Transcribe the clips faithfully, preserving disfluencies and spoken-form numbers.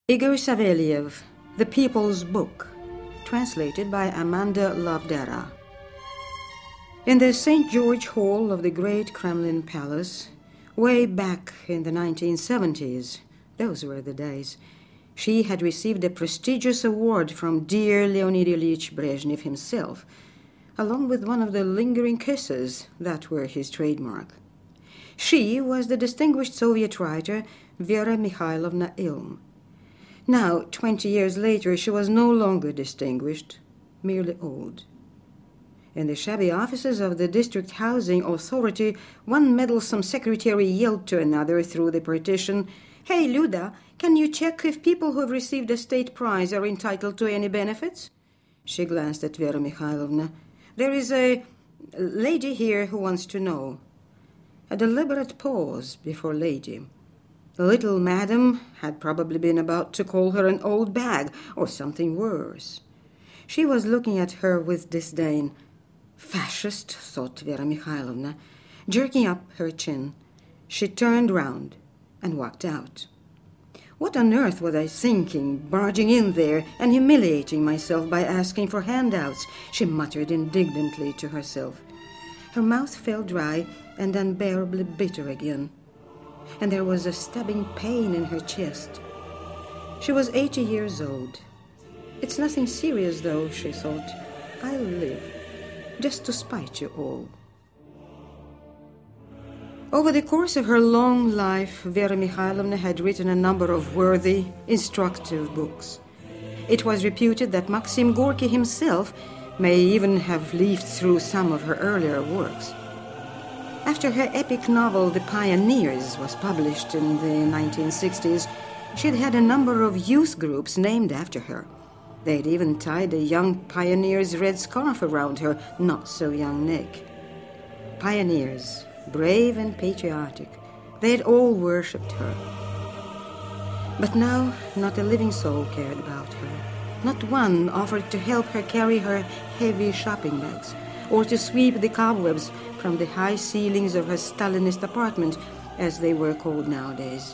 Igor Savelyev, The People's Book, translated by Amanda Lavdera. In the Saint George Hall of the Great Kremlin Palace, way back in the nineteen seventies, those were the days, she had received a prestigious award from dear Leonid Ilyich Brezhnev himself, along with one of the lingering kisses that were his trademark. She was the distinguished Soviet writer Vera Mikhailovna Ilm. Now, twenty years later, she was no longer distinguished, merely old. In the shabby offices of the District Housing Authority, one meddlesome secretary yelled to another through the partition, "Hey, Luda, can you check if people who have received a state prize are entitled to any benefits?" She glanced at Vera Mikhailovna. "There is a lady here who wants to know." A deliberate pause before lady. The little madam had probably been about to call her an old bag or something worse. She was looking at her with disdain. Fascist, thought Vera Mikhailovna. Jerking up her chin, she turned round and walked out. What on earth was I thinking, barging in there and humiliating myself by asking for handouts? She muttered indignantly to herself. Her mouth felt dry and unbearably bitter again, and there was a stabbing pain in her chest. She was eighty years old. It's nothing serious, though, she thought. I'll live, just to spite you all. Over the course of her long life, Vera Mikhailovna had written a number of worthy, instructive books. It was reputed that Maxim Gorky himself may even have leafed through some of her earlier works. After her epic novel The Pioneers was published in the nineteen sixties, she'd had a number of youth groups named after her. They'd even tied a young pioneer's red scarf around her not-so-young neck. Pioneers, brave and patriotic, they'd all worshipped her. But now, not a living soul cared about her. Not one offered to help her carry her heavy shopping bags, or to sweep the cobwebs from the high ceilings of her Stalinist apartment, as they were called nowadays.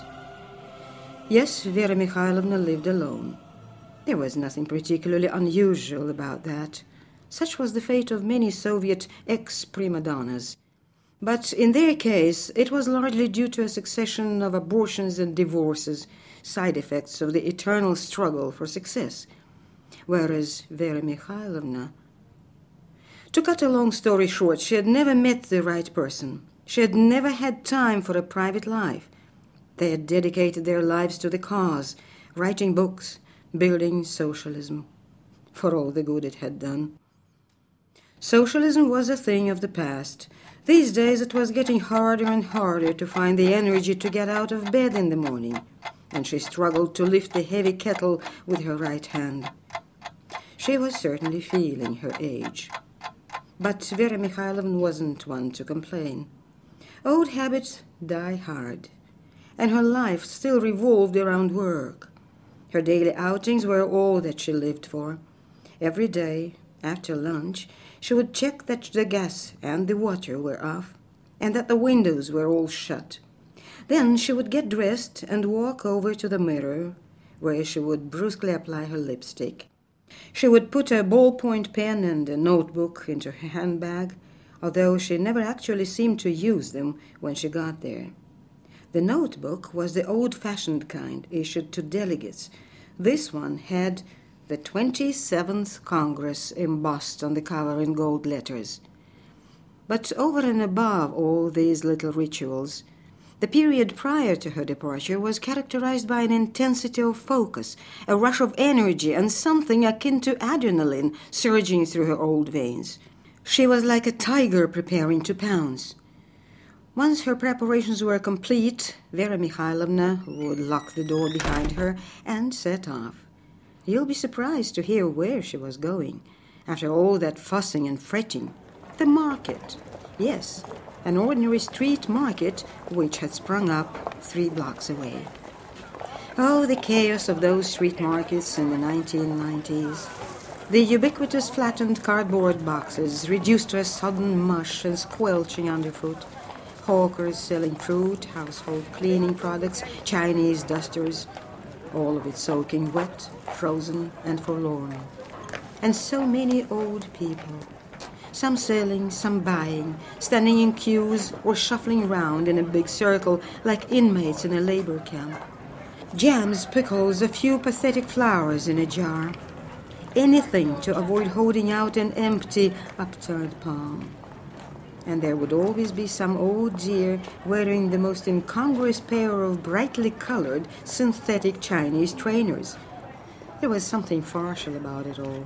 Yes, Vera Mikhailovna lived alone. There was nothing particularly unusual about that. Such was the fate of many Soviet ex-prima donnas. But in their case, it was largely due to a succession of abortions and divorces, side effects of the eternal struggle for success. Whereas Vera Mikhailovna... To cut a long story short, she had never met the right person. She had never had time for a private life. They had dedicated their lives to the cause, writing books, building socialism, for all the good it had done. Socialism was a thing of the past. These days it was getting harder and harder to find the energy to get out of bed in the morning, and she struggled to lift the heavy kettle with her right hand. She was certainly feeling her age. But Vera Mikhailovna wasn't one to complain. Old habits die hard, and her life still revolved around work. Her daily outings were all that she lived for. Every day, after lunch, she would check that the gas and the water were off, and that the windows were all shut. Then she would get dressed and walk over to the mirror, where she would brusquely apply her lipstick. She would put a ballpoint pen and a notebook into her handbag, although she never actually seemed to use them when she got there. The notebook was the old-fashioned kind issued to delegates. This one had the twenty-seventh Congress embossed on the cover in gold letters. But over and above all these little rituals, the period prior to her departure was characterized by an intensity of focus, a rush of energy, and something akin to adrenaline surging through her old veins. She was like a tiger preparing to pounce. Once her preparations were complete, Vera Mikhailovna would lock the door behind her and set off. You'll be surprised to hear where she was going, after all that fussing and fretting. The market. Yes, an ordinary street market which had sprung up three blocks away. Oh, the chaos of those street markets in the nineteen nineties. The ubiquitous flattened cardboard boxes reduced to a sodden mush and squelching underfoot. Hawkers selling fruit, household cleaning products, Chinese dusters. all of it soaking wet, frozen, and forlorn. And so many old people, some selling, some buying, standing in queues or shuffling round in a big circle like inmates in a labor camp. Jams, pickles, a few pathetic flowers in a jar. Anything to avoid holding out an empty, upturned palm. And there would always be some old dear wearing the most incongruous pair of brightly colored synthetic Chinese trainers. There was something farcical about it all.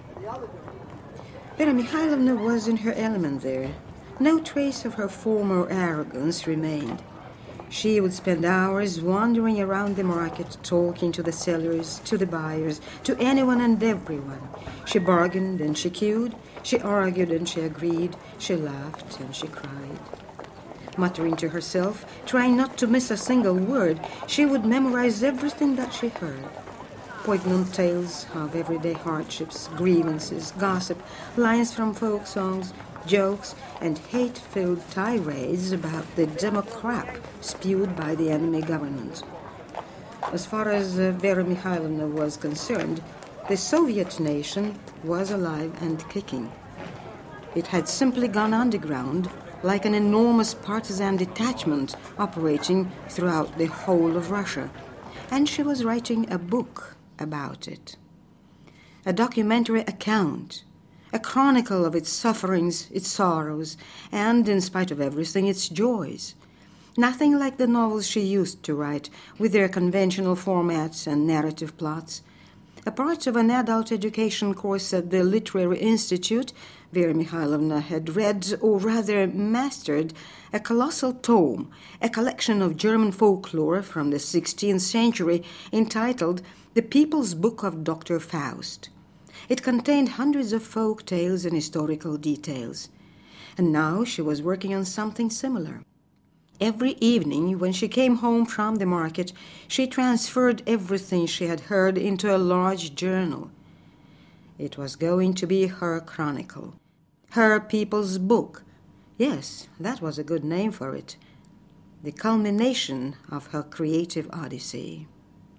Vera Mikhailovna was in her element there. No trace of her former arrogance remained. She would spend hours wandering around the market, talking to the sellers, to the buyers, to anyone and everyone. She bargained and she queued. She argued and she agreed. She laughed and she cried. Muttering to herself, trying not to miss a single word, she would memorize everything that she heard. Poignant tales of everyday hardships, grievances, gossip, lines from folk songs, jokes, and hate-filled tirades about the democrat spewed by the enemy government. As far as uh, Vera Mikhailovna was concerned, the Soviet nation was alive and kicking. It had simply gone underground, like an enormous partisan detachment operating throughout the whole of Russia. And she was writing a book about it. A documentary account, a chronicle of its sufferings, its sorrows, and, in spite of everything, its joys. Nothing like the novels she used to write, with their conventional formats and narrative plots. A part of an adult education course at the Literary Institute, Vera Mikhailovna had read, or rather mastered, a colossal tome, a collection of German folklore from the sixteenth century entitled The People's Book of Doctor Faust. It contained hundreds of folk tales and historical details. And now she was working on something similar. Every evening, when she came home from the market, she transferred everything she had heard into a large journal. It was going to be her chronicle, her people's book. Yes, that was a good name for it. The culmination of her creative odyssey.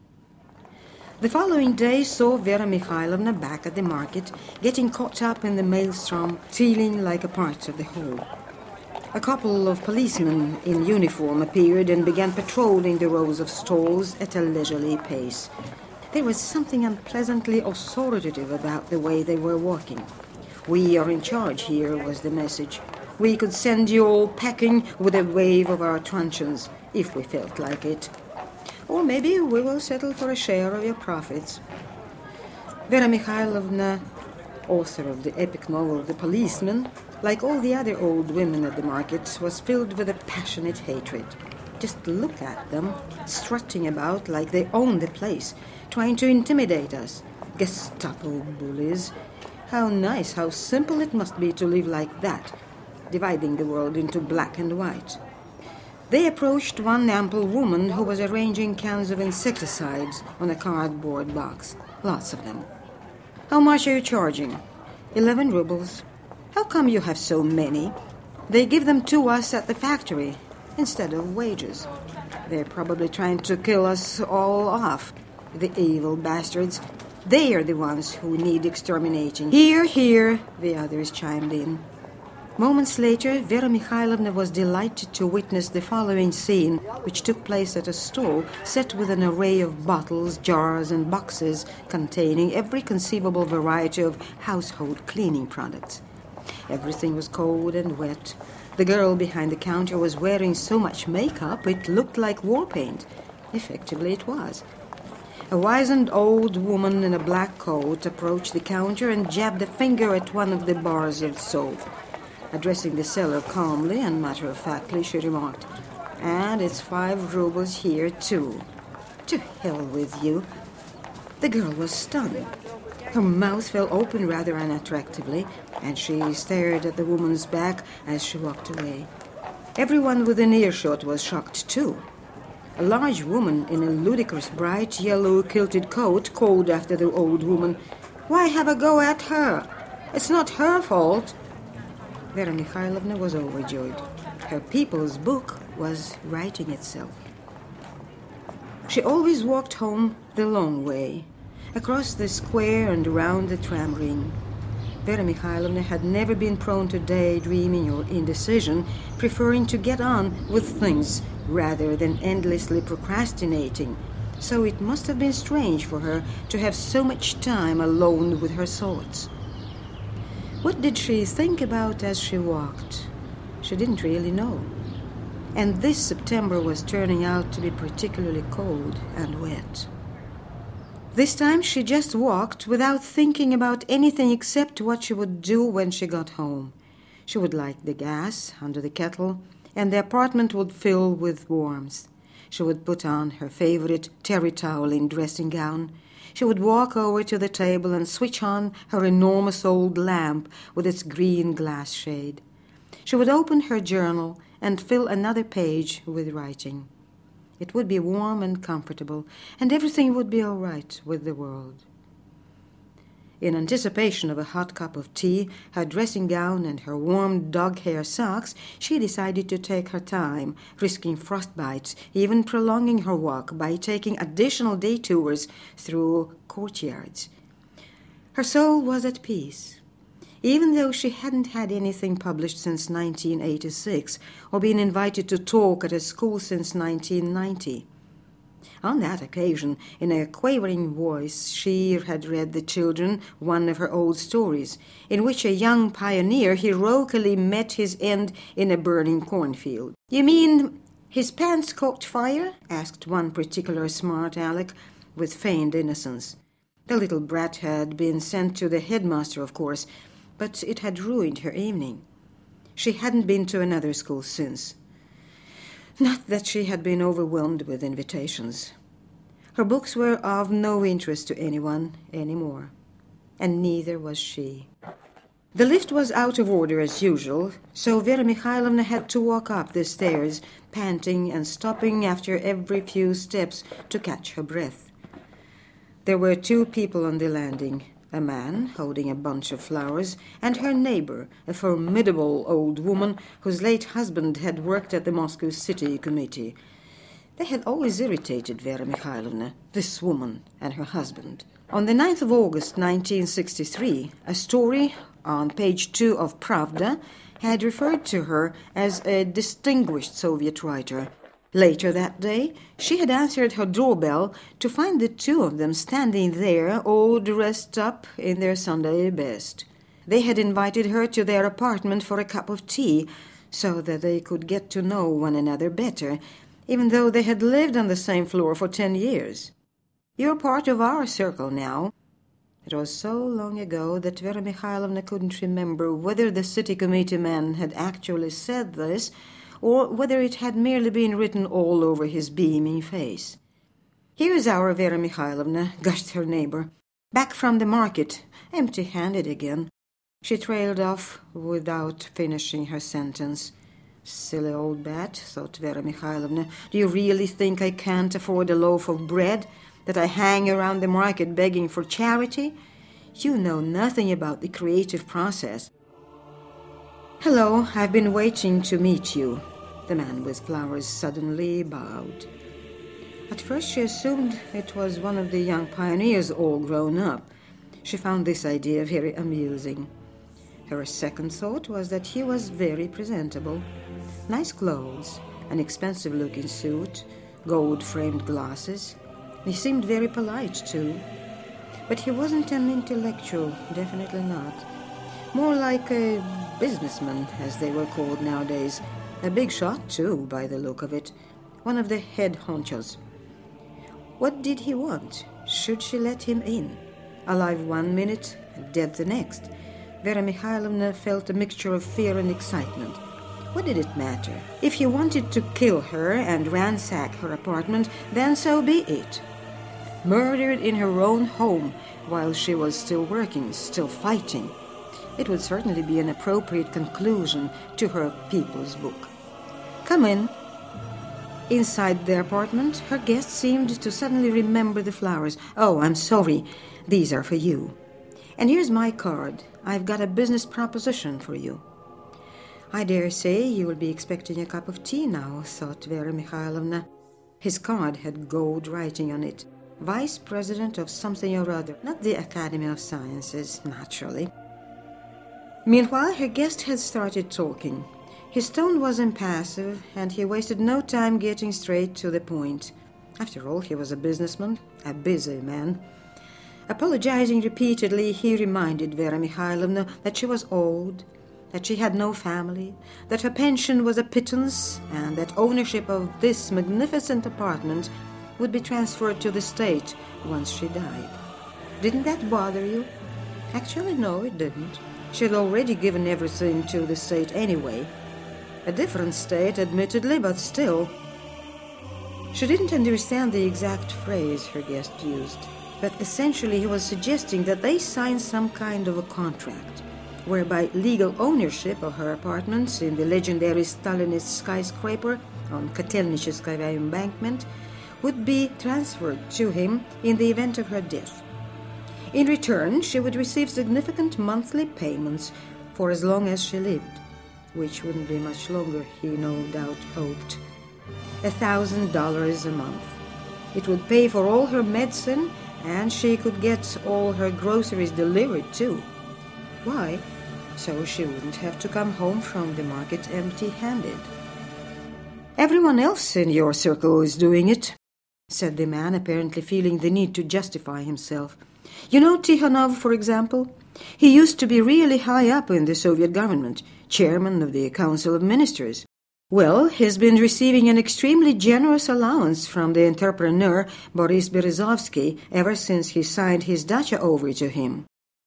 The following day saw Vera Mikhailovna back at the market, getting caught up in the maelstrom, feeling like a part of the whole. A couple of policemen in uniform appeared and began patrolling the rows of stalls at a leisurely pace. There was something unpleasantly authoritative about the way they were walking. "We are in charge here," was the message. "We could send you all packing with a wave of our truncheons, if we felt like it. Or maybe we will settle for a share of your profits." Vera Mikhailovna, author of the epic novel The Policeman, like all the other old women at the market, was filled with a passionate hatred. Just look at them, strutting about like they owned the place, trying to intimidate us. Gestapo bullies. How nice, how simple it must be to live like that, dividing the world into black and white. They approached one ample woman who was arranging cans of insecticides on a cardboard box. Lots of them. "How much are you charging?" Eleven rubles." "How come you have so many?" "They give them to us at the factory instead of wages. They're probably trying to kill us all off. The evil bastards. They are the ones who need exterminating." "Hear, hear," the others chimed in. Moments later, Vera Mikhailovna was delighted to witness the following scene, which took place at a stall set with an array of bottles, jars, and boxes containing every conceivable variety of household cleaning products. Everything was cold and wet. The girl behind the counter was wearing so much makeup it looked like war paint. Effectively, it was. A wizened old woman in a black coat approached the counter and jabbed a finger at one of the bars of soap. Addressing the seller calmly and matter-of-factly, she remarked, "And it's five rubles here, too." "To hell with you." The girl was stunned. Her mouth fell open rather unattractively, and she stared at the woman's back as she walked away. Everyone within earshot was shocked, too. A large woman in a ludicrous bright yellow kilted coat called after the old woman, "Why have a go at her? It's not her fault." Vera Mikhailovna was overjoyed. Her people's book was writing itself. She always walked home the long way, across the square and around the tram ring. Vera Mikhailovna had never been prone to daydreaming or indecision, preferring to get on with things rather than endlessly procrastinating, so it must have been strange for her to have so much time alone with her thoughts. What did she think about as she walked? She didn't really know. And this September was turning out to be particularly cold and wet. This time she just walked without thinking about anything except what she would do when she got home. She would light the gas under the kettle, and the apartment would fill with warmth. She would put on her favorite terry toweling dressing gown. She would walk over to the table and switch on her enormous old lamp with its green glass shade. She would open her journal and fill another page with writing. It would be warm and comfortable, and everything would be all right with the world. In anticipation of a hot cup of tea, her dressing gown, and her warm dog-hair socks, she decided to take her time, risking frostbites, even prolonging her walk by taking additional detours through courtyards. Her soul was at peace, even though she hadn't had anything published since nineteen eighty-six or been invited to talk at a school since nineteen ninety. On that occasion, in a quavering voice, she had read the children one of her old stories, in which a young pioneer heroically met his end in a burning cornfield. "You mean his pants caught fire?" asked one particular smart aleck with feigned innocence. The little brat had been sent to the headmaster, of course, but it had ruined her evening. She hadn't been to another school since. Not that she had been overwhelmed with invitations. Her books were of no interest to anyone anymore, and neither was she. The lift was out of order as usual, so Vera Mikhailovna had to walk up the stairs, panting and stopping after every few steps to catch her breath. There were two people on the landing, a man holding a bunch of flowers, and her neighbor, a formidable old woman whose late husband had worked at the Moscow City Committee. They had always irritated Vera Mikhailovna, this woman and her husband. On the ninth of August nineteen sixty-three, a story on page two of Pravda had referred to her as a distinguished Soviet writer. Later that day, she had answered her doorbell to find the two of them standing there, all dressed up in their Sunday best. They had invited her to their apartment for a cup of tea, so that they could get to know one another better, even though they had lived on the same floor for ten years. "You're part of our circle now." It was so long ago that Vera Mikhailovna couldn't remember whether the city committee man had actually said this, or whether it had merely been written all over his beaming face. "Here's our Vera Mikhailovna," gushed her neighbor. "Back from the market, empty-handed again." She trailed off without finishing her sentence. "Silly old bat," thought Vera Mikhailovna. "Do you really think I can't afford a loaf of bread, that I hang around the market begging for charity? You know nothing about the creative process." "Hello, I've been waiting to meet you." The man with flowers suddenly bowed. At first she assumed it was one of the young pioneers all grown up. She found this idea very amusing. Her second thought was that he was very presentable. Nice clothes, an expensive-looking suit, gold-framed glasses. He seemed very polite, too. But he wasn't an intellectual, definitely not. More like a businessman, as they were called nowadays. A big shot, too, by the look of it. One of the head honchos. What did he want? Should she let him in? Alive one minute, dead the next. Vera Mikhailovna felt a mixture of fear and excitement. What did it matter? If he wanted to kill her and ransack her apartment, then so be it. Murdered in her own home, while she was still working, still fighting. It would certainly be an appropriate conclusion to her People's Book. "Come in." Inside the apartment, her guest seemed to suddenly remember the flowers. "Oh, I'm sorry. These are for you. And here's my card. I've got a business proposition for you." "I dare say you will be expecting a cup of tea now," thought Vera Mikhailovna. His card had gold writing on it. Vice president of something or other, not the Academy of Sciences, naturally. Meanwhile, her guest had started talking. His tone was impassive, and he wasted no time getting straight to the point. After all, he was a businessman, a busy man. Apologizing repeatedly, he reminded Vera Mikhailovna that she was old, that she had no family, that her pension was a pittance, and that ownership of this magnificent apartment would be transferred to the state once she died. Didn't that bother you? Actually, no, it didn't. She had already given everything to the state anyway. A different state, admittedly, but still. She didn't understand the exact phrase her guest used, but essentially he was suggesting that they sign some kind of a contract, whereby legal ownership of her apartments in the legendary Stalinist skyscraper on Kotelnicheskaya embankment would be transferred to him in the event of her death. In return, she would receive significant monthly payments for as long as she lived, which wouldn't be much longer, he no doubt hoped. A thousand dollars a month. It would pay for all her medicine, and she could get all her groceries delivered too. Why? So she wouldn't have to come home from the market empty-handed. Everyone else in your circle is doing it, said the man, apparently feeling the need to justify himself. You know Tikhonov, for example? He used to be really high up in the Soviet government, chairman of the Council of Ministers. Well, he's been receiving an extremely generous allowance from the entrepreneur Boris Berezovsky ever since he signed his dacha over to him.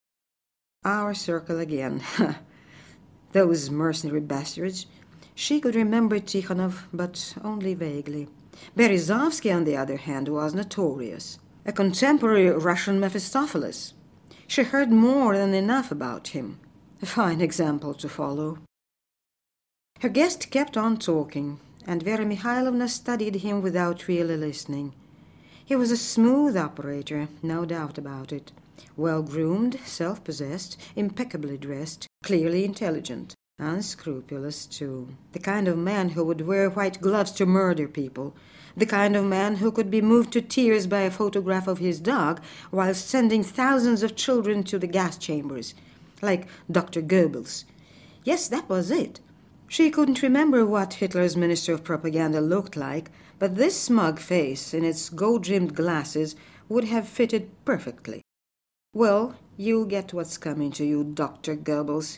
Our circle again. Those mercenary bastards. She could remember Tikhonov, but only vaguely. Berezovsky, on the other hand, was notorious. A contemporary Russian Mephistopheles. She heard more than enough about him. A fine example to follow. Her guest kept on talking, and Vera Mikhailovna studied him without really listening. He was a smooth operator, no doubt about it. Well-groomed, self-possessed, impeccably dressed, clearly intelligent, unscrupulous too. The kind of man who would wear white gloves to murder people. The kind of man who could be moved to tears by a photograph of his dog while sending thousands of children to the gas chambers. Like Doctor Goebbels. Yes, that was it. She couldn't remember what Hitler's Minister of Propaganda looked like, but this smug face in its gold-rimmed glasses would have fitted perfectly. Well, you'll get what's coming to you, Doctor Goebbels.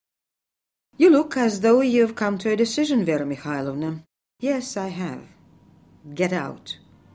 You look as though you've come to a decision, Vera Mikhailovna. Yes, I have. Get out.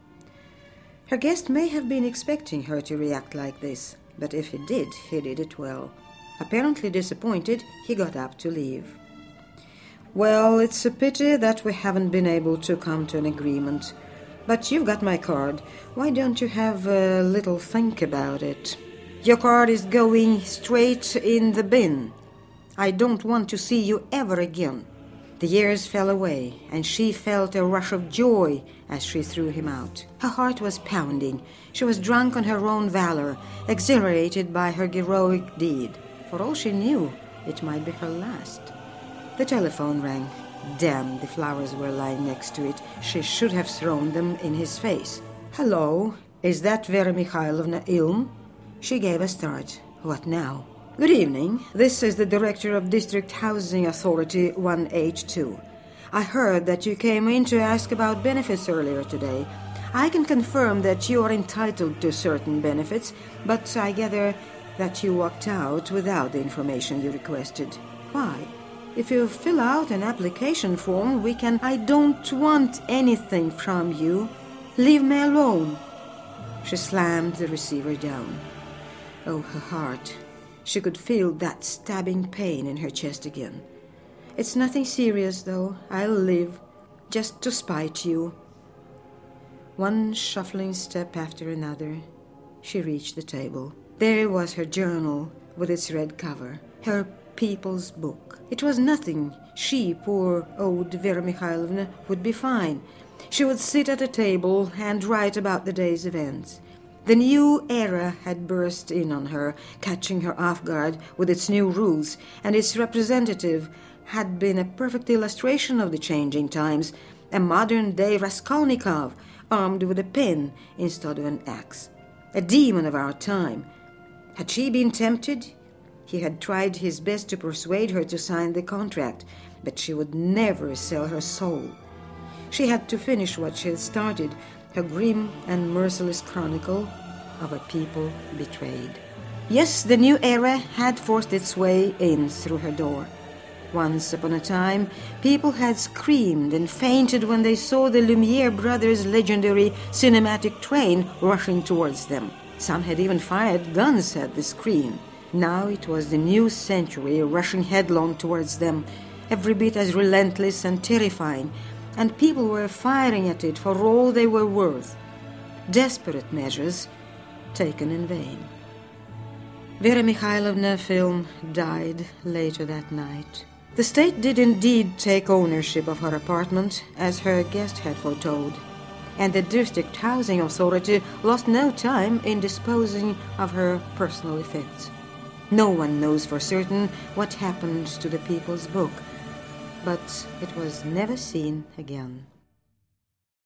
Her guest may have been expecting her to react like this, but if he did, he did it well. Apparently disappointed, he got up to leave. Well, it's a pity that we haven't been able to come to an agreement. But you've got my card. Why don't you have a little think about it? Your card is going straight in the bin. I don't want to see you ever again. The years fell away, and she felt a rush of joy as she threw him out. Her heart was pounding. She was drunk on her own valor, exhilarated by her heroic deed. For all she knew, it might be her last. The telephone rang. Damn, the flowers were lying next to it. She should have thrown them in his face. Hello, is that Vera Mikhailovna Ilm? She gave a start. What now? Good evening. This is the Director of District Housing Authority one H two. I heard that you came in to ask about benefits earlier today. I can confirm that you are entitled to certain benefits, but I gather that you walked out without the information you requested. Why? If you fill out an application form, we can... I don't want anything from you. Leave me alone. She slammed the receiver down. Oh, her heart. She could feel that stabbing pain in her chest again. It's nothing serious, though. I'll live, just to spite you. One shuffling step after another, she reached the table. There was her journal with its red cover, her people's book. It was nothing. She, poor old Vera Mikhailovna, would be fine. She would sit at a table and write about the day's events. The new era had burst in on her, catching her off guard with its new rules, and its representative had been a perfect illustration of the changing times, a modern-day Raskolnikov, armed with a pen instead of an axe. A demon of our time. Had she been tempted? He had tried his best to persuade her to sign the contract, but she would never sell her soul. She had to finish what she had started, her grim and merciless chronicle of a people betrayed. Yes, the new era had forced its way in through her door. Once upon a time, people had screamed and fainted when they saw the Lumiere brothers' legendary cinematic train rushing towards them. Some had even fired guns at the screen. Now it was the new century rushing headlong towards them, every bit as relentless and terrifying, and people were firing at it for all they were worth. Desperate measures taken in vain. Vera Mikhailovna film died later that night. The state did indeed take ownership of her apartment, as her guest had foretold, and the district housing authority lost no time in disposing of her personal effects. No one knows for certain what happened to the People's Book, but it was never seen again.